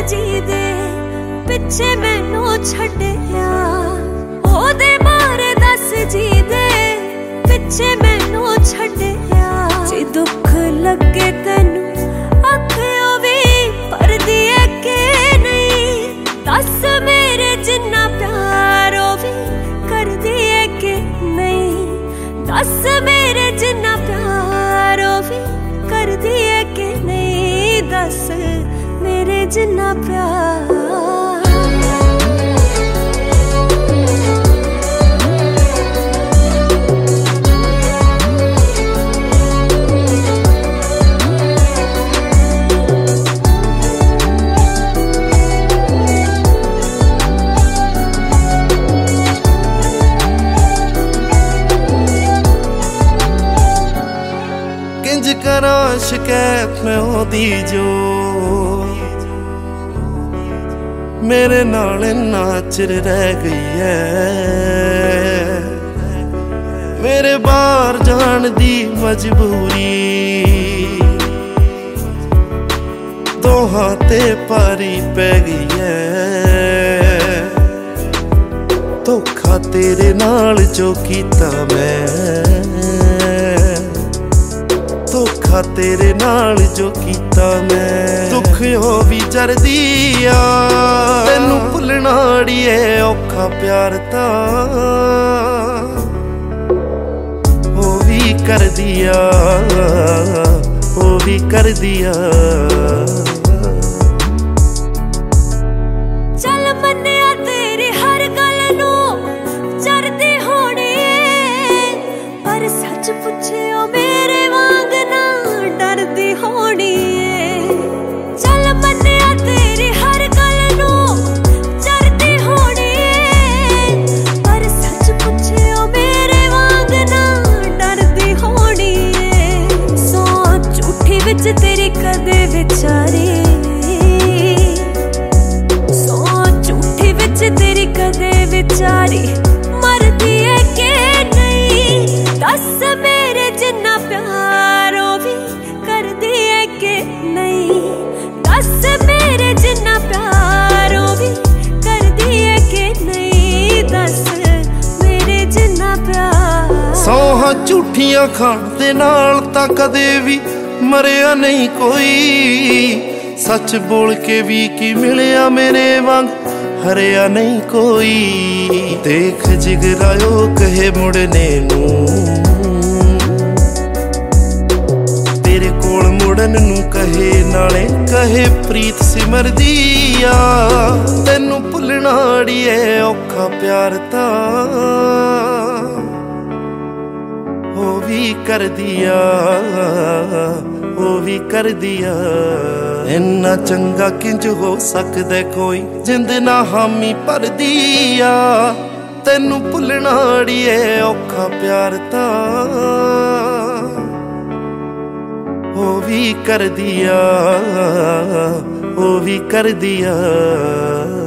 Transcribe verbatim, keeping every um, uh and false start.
जी दे पिछे मैनू छड्डिया ओदे मारे दस जी दे पिछे मैनू छड्डिया जे दुख लगे तैनू अखियों भी भरदी है के नहीं दस मेरे जिन्ना प्यार ओ भी करदी है के नहीं दस मेरे जिन्ना प्यार ओ भी करदी है के नहीं दस मेरे जिन्ना प्यार किंज करा शिकायत मैं ओदी जो मेरे नाल इन्ना चिर रह गई है मेरे बाहर जान दी मजबूरी दोहां ते पारी पै गई है धोखा तेरे नाल जो कीता मैं धोखा तेरे नाल जो कीता मैं दुख हो भी जरदी आ तैनू भुलना अड़िए औखा प्यार ता ओ भी कर दिया ओ भी कर दिया चल मन्निया तेरी हर गल नू जरदी होनी पर सच पुछियो मेरे वांग ना डरदी होनी चल मन्निया तेरी हर गल नू जरदी होनी पर सच पुछियो मेरे वांग ना डरदी होनी सो झूठी विच तेरी कदे विचारी सो झूठी विच तेरी कदे विचारी मरदी है के नहीं दस मेरे जिन्ना प्यार ओ भी करदी है के नहीं दस मेरे जिन्ना प्यार ओ भी करदी है के नहीं दस मेरे जिन्ना प्यार सौहां झूठियां खाण दे नाल तां कदे भी मरिया नहीं कोई सच बोल के भी की मिलिया मेरे वांग हरिया नहीं कोई देख जिगरायो कहे मुड़ने नू तेरे कोल मुड़न नू कहे नाले कहे प्रीत सिमरदी आ तैनू भुलना अड़िए औखा प्यार ता ओ भी कर दिया ओ भी कर दिया इन्ना चंगा किंज हो सकदा कोई जिंद ना हामी भर दिया तैनू भुलना अड़िए औखा प्यार ता ओ भी कर दिया ओ भी कर दिया।